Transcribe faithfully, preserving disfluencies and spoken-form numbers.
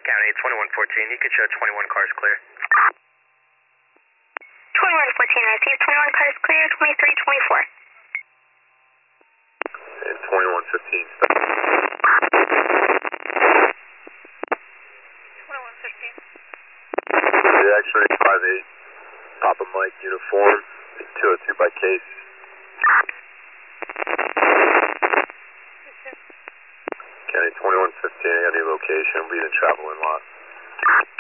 County twenty-one fourteen, you can show twenty-one cars clear. twenty-one fourteen, I see twenty-one cars clear, twenty-three twenty-four. And twenty-one fifteen. twenty-one fifteen. The X-ray five eight, Papa Mike uniform, two oh two by case. County twenty-one fifteen, I got a new location, we'll be in the travel in lot.